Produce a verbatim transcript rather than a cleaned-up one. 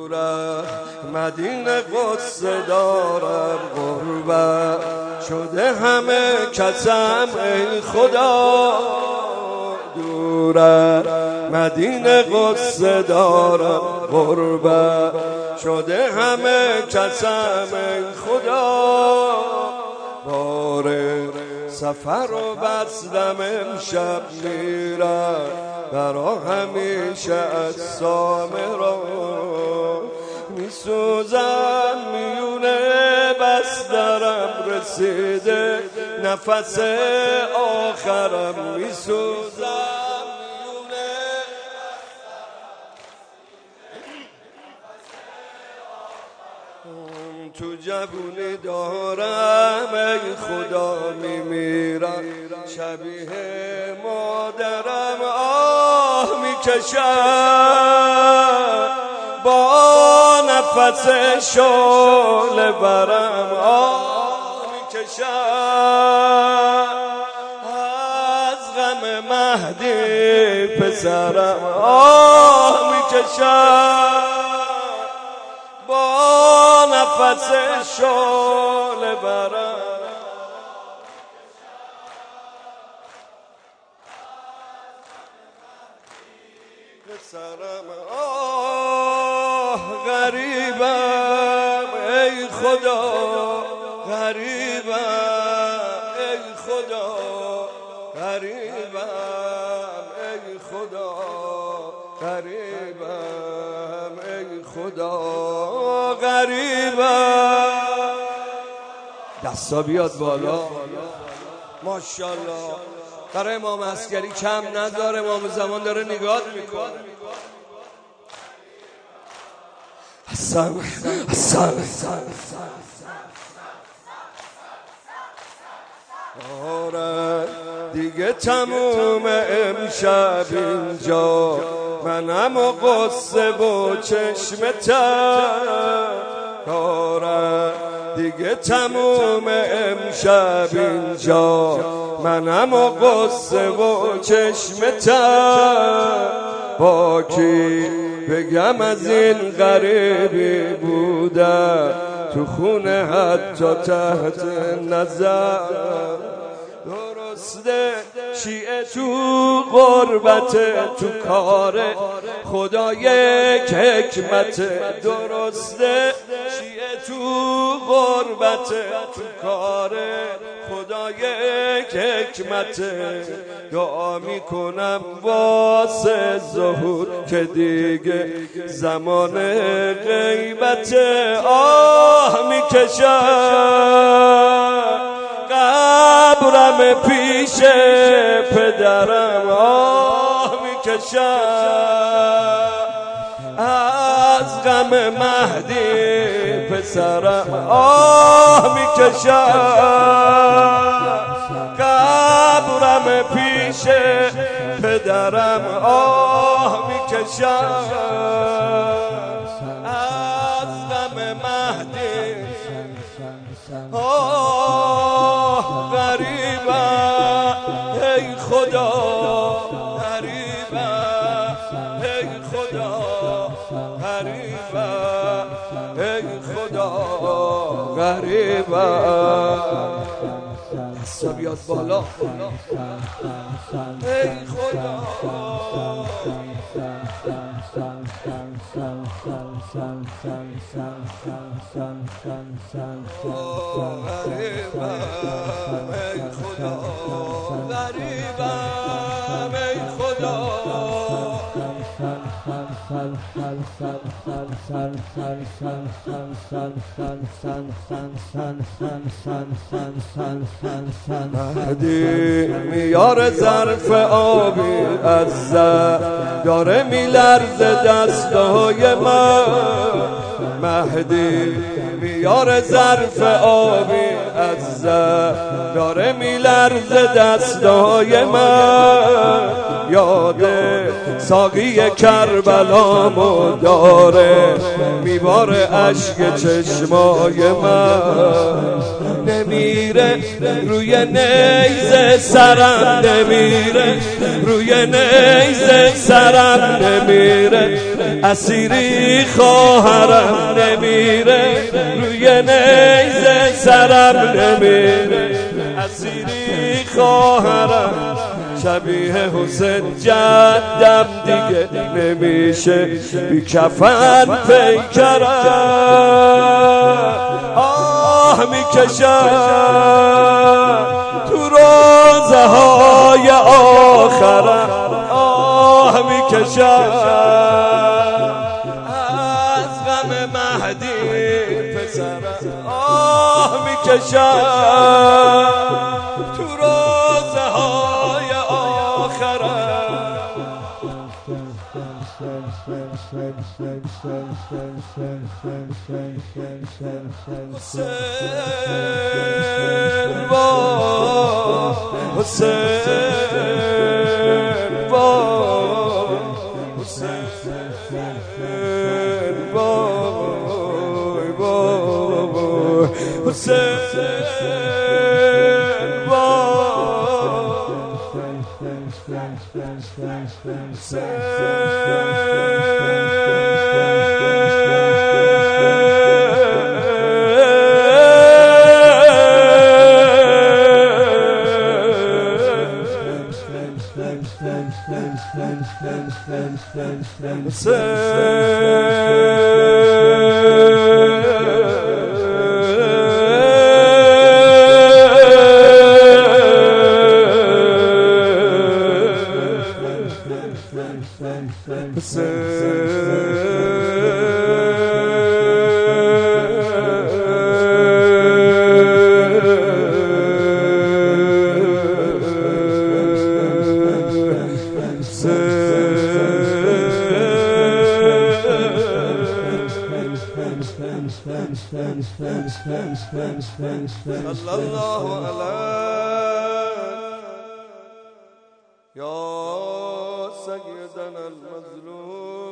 دورم مدینه قصه دارم غربت شده همه کسم ای خدا دورم مدینه قصه دارم غربت شده همه کسم ای خدا باره سفر و بسلم امشب میرم برا همیشه اجسام را میسوزم میونه بسترم رسیده نفس آخرم میسوزم میونه تو جوونی دارم ای خدا میمیرم شبیه مادرم آه میکشم با نفس شعله برم آه میکشم از غم مهدی پسرم آه میکشم با نفس شعله برم پسرم آه غریبم ای خدا غریبم ای خدا غریبم ای خدا غریبم ای خدا غریبم دستا بیاد بالا ماشاءالله برای امام عسکری کم نداره امام زمان داره نگاه میکنه حسن حسن آره دیگه تموم امشب اینجا منم و قصه و چشمتم آره دیگه تموم امشب اینجا منم و قصه و چشمتم با کی بگم از این غریبی بودم تو خونه حتی تحت نظر درسته شیعه تو غربت تو کار خدا یک حکمت درسته شیعه تو غربت تو کار خدا یک حکمت دعا میکنم واسه ظهور که دیگه زمان غیبت آه میکشم قبرم پیش پدرم آه میکشم از غم مهدی پسرم آه میکشم قبرم پیش پدرم آه میکشم از غم مهدی آه غریبم ای خدا غریبم ای خدا غریبم ای خدا غریبم دستا بیاد بالا ای خدا غریبم ای خدا غریبم ای خدا مهدی میاره ظرف آبی از زر داره میلرزه دستای من مهدی میاره ظرف آبی از زر داره میلرزه دستای من یاد ساقی کربلامو داره میباره اشک چشمای من نمیره روی نیزه سرم نمیره روی نیزه سرم نمیره اسیری خواهرم نمیره روی نیزه سرم نمیره اسیری خواهرم شبیه حسین جدم دیگه نمیشه بی کفن پیکرم آه میکشم تو روزه های آخرم آه میکشم از غم مهدی پسرم آه میکشم تو روزه های آخرم حسین با حسین با حسین با حسین با صلى الله عليه يا سيدنا المظلوم